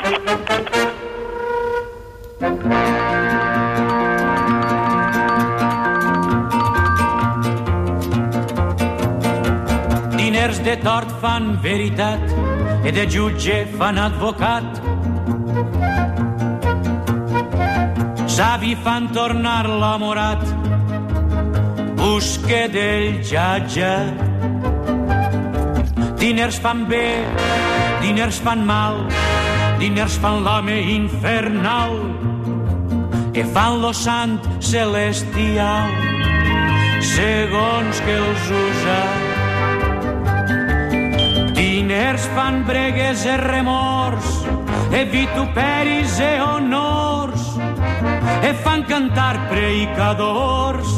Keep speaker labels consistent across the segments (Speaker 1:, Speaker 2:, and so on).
Speaker 1: Diners de tort fan veritat e de jutge fan advocat. Savi fan tornar l'amorat, busque del jutge. Diners fan bé, diners fan mal, diners fan l'home infernal e fan lo sant celestial segons que els usa. Diners fan bregues e remors e vituperis e honors e fan cantar predicadors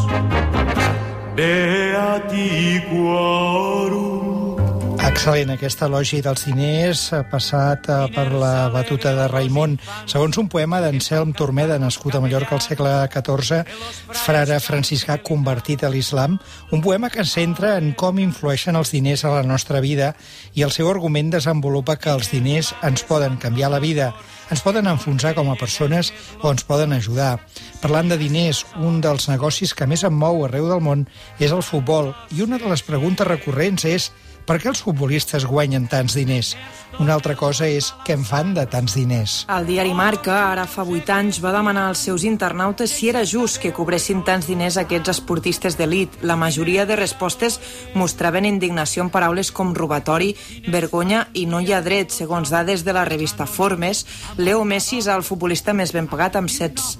Speaker 1: beati quorum.
Speaker 2: Excel·lent, aquesta elogi dels diners passat per la batuta de Raimon. Segons un poema d'Anselm Turmeda, nascut a Mallorca al segle XIV, frare franciscà convertit a l'islam, un poema que es centra en com influeixen els diners a la nostra vida i el seu argument desenvolupa que els diners ens poden canviar la vida, ens poden enfonsar com a persones o ens poden ajudar. Parlant de diners, un dels negocis que més em mou arreu del món és el futbol i una de les preguntes recurrents és per què els futbolistes guanyen tants diners? Una altra cosa és què en fan de tants diners.
Speaker 3: El diari Marca, ara fa 8 anys, va demanar als seus internautes si era just que cobressin tants diners aquests esportistes d'elit. La majoria de respostes mostraven indignació en paraules com robatori, vergonya i no hi ha dret. Segons dades de la revista Forbes, Leo Messi és el futbolista més ben pagat amb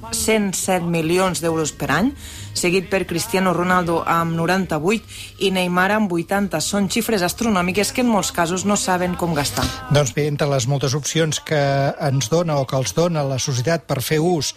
Speaker 3: 107 milions d'euros per any, seguit per Cristiano Ronaldo amb 98 i Neymar amb 80. Són xifres astronòmiques que en molts casos no saben com gastar.
Speaker 2: Doncs bé, entre les moltes opcions que ens dona o que els dona la societat per fer ús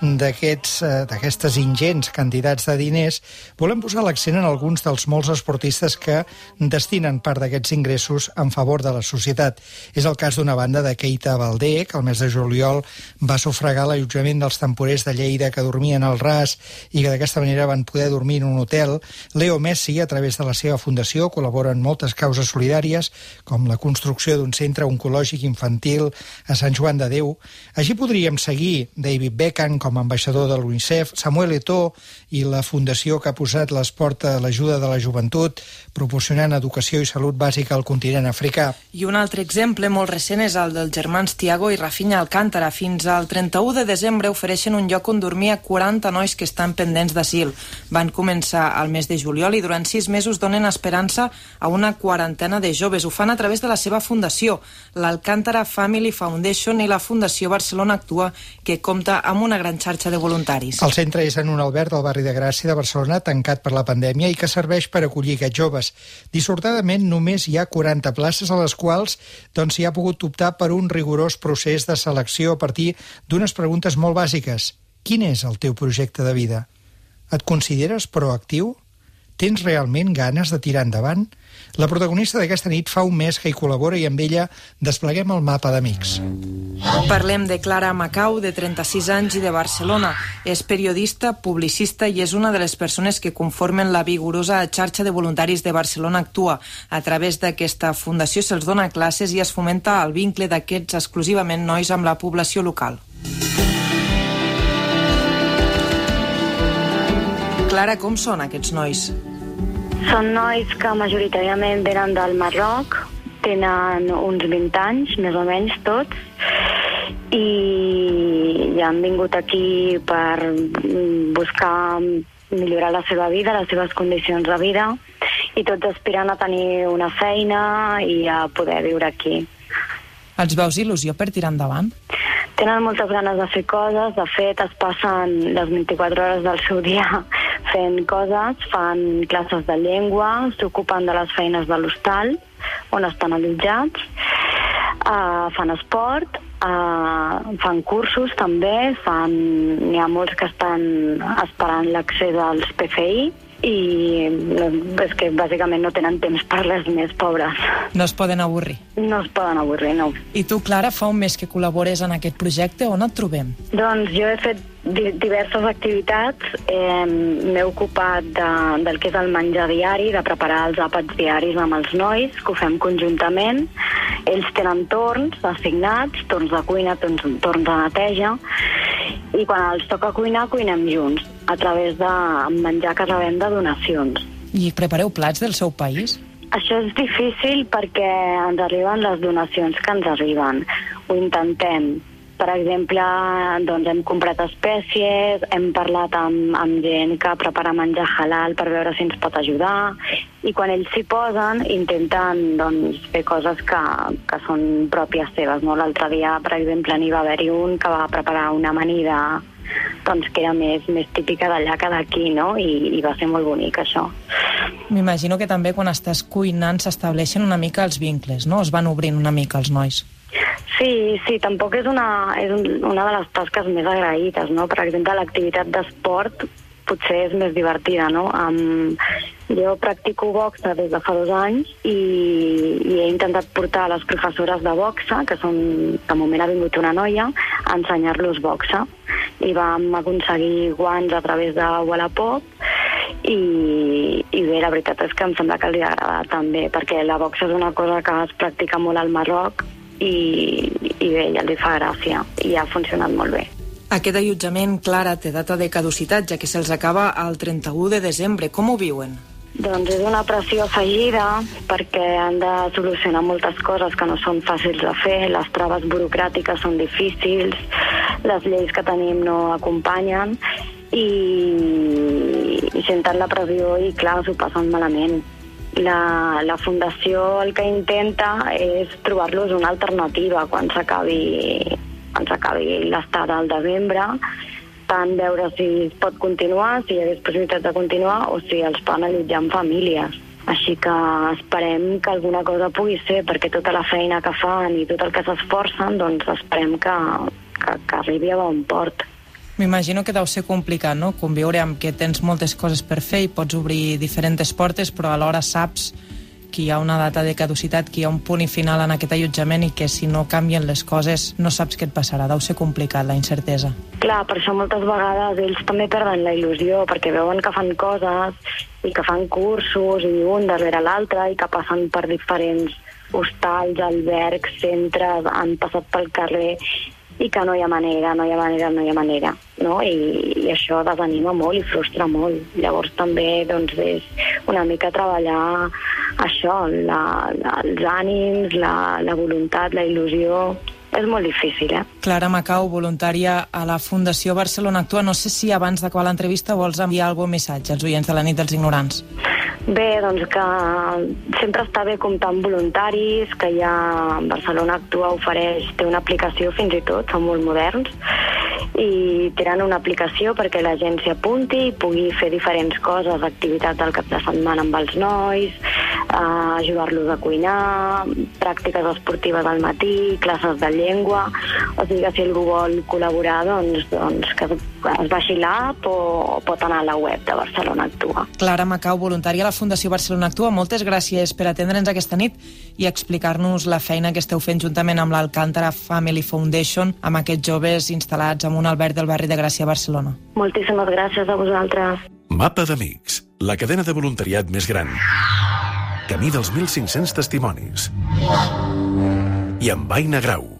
Speaker 2: d'aquestes ingents quantitats de diners, volem posar l'accent en alguns dels molts esportistes que destinen part d'aquests ingressos en favor de la societat. És el cas d'una banda de Keita Baldé, que el mes de juliol va sufragar l'allotjament dels temporers de Lleida que dormien al ras i que d'aquesta manera van poder dormir en un hotel. Leo Messi, a través de la seva fundació, col·labora en moltes causes solidàries, com la construcció d'un centre oncològic infantil a Sant Joan de Déu. Així podríem seguir David Beckham com a ambaixador de l'UNICEF, Samuel Eto'o i la fundació que ha posat l'esport a l'ajuda de la joventut, proporcionant educació i salut bàsica al continent africà.
Speaker 3: I un altre exemple molt recent és el dels germans Thiago i Rafinha Alcántara. Fins al 31 de desembre ofereixen un lloc on dormir a 40 nois que estan pendents d'asil. Van començar al mes de juliol i durant 6 mesos donen esperança a una quarantena de joves. Ho fan a través de la seva fundació, l'Alcántara Family Foundation, i la Fundació Barcelona Actua, que compta amb una gran xarxa de voluntaris.
Speaker 2: El centre és en un alberg del barri de Gràcia de Barcelona, tancat per la pandèmia i que serveix per acollir aquests joves. Dissortadament, només hi ha 40 places a les quals s'hi ha pogut optar per un rigorós procés de selecció a partir d'unes preguntes molt bàsiques. Quin és el teu projecte de vida? Et consideres proactiu? Tens realment ganes de tirar endavant? La protagonista d'aquesta nit fa un mes que hi col·labora i amb ella despleguem el mapa d'amics.
Speaker 3: Parlem de Clara Macau, de 36 anys i de Barcelona. És periodista, publicista i és una de les persones que conformen la vigorosa xarxa de voluntaris de Barcelona Actua. A través d'aquesta fundació se'ls dona classes i es fomenta el vincle d'aquests exclusivament nois amb la població local. Clara, com són aquests nois?
Speaker 4: Són nois que majoritàriament venen del Marroc, tenen uns 20 anys, més o menys tots, i han vingut aquí per buscar millorar la seva vida, les seves condicions de vida, i tots aspiren a tenir una feina i a poder viure aquí.
Speaker 3: Els veus il·lusió per tirar endavant?
Speaker 4: Tenen moltes ganes de fer coses, de fet es passen les 24 hores del seu dia fent coses, fan classes de llengua, s'ocupen de les feines de l'hostal on estan allotjats, fan esport, fan cursos també, n'hi ha molts que estan esperant l'accés als PFI i és que bàsicament no tenen temps per les més pobres.
Speaker 3: No es poden avorrir.
Speaker 4: No es poden avorrir, no.
Speaker 3: I tu, Clara, fa un mes que col·labores en aquest projecte. On et trobem?
Speaker 4: Doncs jo he fet diverses activitats. M'he ocupat del que és el menjar diari, de preparar els àpats diaris amb els nois, que ho fem conjuntament. Ells tenen torns assignats, torns de cuina, torns de neteja, i quan els toca cuinar, cuinem junts, a través de menjar que rebem de donacions.
Speaker 3: I prepareu plats del seu país?
Speaker 4: Això és difícil perquè ens arriben les donacions que ens arriben. Ho intentem. Per exemple, doncs hem comprat espècies, hem parlat amb gent que prepara menjar halal per veure si ens pot ajudar, i quan ells s'hi posen intenten fer coses que són pròpies seves. No? L'altre dia, per exemple, n'hi va haver-hi un que va preparar una amanida que era més típica d'allà que d'aquí, no? I va ser molt bonic, això.
Speaker 3: M'imagino que també quan estàs cuinant s'estableixen una mica els vincles, no? Es van obrint una mica els nois.
Speaker 4: Sí, tampoc és una de les tasques més agraïdes, no? Per exemple, l'activitat d'esport potser és més divertida, no? Jo practico boxa des de fa 2 anys i he intentat portar a les professores de boxa, que de moment ha vingut una noia, a ensenyar-los boxa. I vam aconseguir guants a través de Wallapop i bé, la veritat és que em sembla que els agrada també, perquè la boxa és una cosa que es practica molt al Marroc i bé, ja els fa gràcia i ha funcionat molt bé.
Speaker 3: Aquest allotjament, Clara, té data de caducitat, ja que se'ls acaba el 31 de desembre. Com ho viuen?
Speaker 4: Doncs és una pressió afegida perquè han de solucionar moltes coses que no són fàcils de fer, les traves burocràtiques són difícils, les lleis que tenim no acompanyen i senten la pressió i, clar, s'ho passen malament. La Fundació el que intenta és trobar-los una alternativa quan s'acabi l'estada al desembre, tant veure si es pot continuar, si hi hagués possibilitat de continuar, o si els poden allotjar en famílies. Així que esperem que alguna cosa pugui ser, perquè tota la feina que fan i tot el que s'esforcen, doncs esperem que arribi a bon port.
Speaker 3: M'imagino que deu ser complicat, no?, conviure amb que tens moltes coses per fer i pots obrir diferents portes, però alhora saps que hi ha una data de caducitat, que hi ha un punt i final en aquest allotjament i que si no canvien les coses no saps què et passarà. Deu ser complicat, la incertesa.
Speaker 4: Clar, per això moltes vegades ells també perden la il·lusió, perquè veuen que fan coses i que fan cursos i un darrere l'altre i que passen per diferents hostals, albergs, centres, han passat pel carrer i que no hi ha manera, no? I això desanima molt i frustra molt. Llavors també és una mica treballar això, els ànims, la voluntat, la il·lusió. És molt difícil,
Speaker 3: Clara Macau, voluntària a la Fundació Barcelona Actua. No sé si abans d'acabar l'entrevista vols enviar algun missatge als oients de la nit dels ignorants.
Speaker 4: Bé, doncs que sempre està bé comptar amb voluntaris, que ja Barcelona Actua té una aplicació fins i tot, són molt moderns, i tenen una aplicació perquè la gent s'hi apunti i pugui fer diferents coses, activitats del cap de setmana amb els nois, ajudar-los a cuinar, pràctiques esportives al matí, classes de llengua. O sigui que si algú vol col·laborar, doncs que es baixi l'app o pot anar a la web de Barcelona Actua.
Speaker 3: Clara Macau, voluntària a la Fundació Barcelona Actua, moltes gràcies per atendre'ns aquesta nit i explicar-nos la feina que esteu fent juntament amb l'Alcántara Family Foundation amb aquests joves instal·lats en un alberg del barri de Gràcia a Barcelona.
Speaker 4: Moltíssimes gràcies a vosaltres.
Speaker 5: Mapa d'Amics, la cadena de voluntariat més gran. Camí dels 1.500 testimonis. I amb Aina Grau.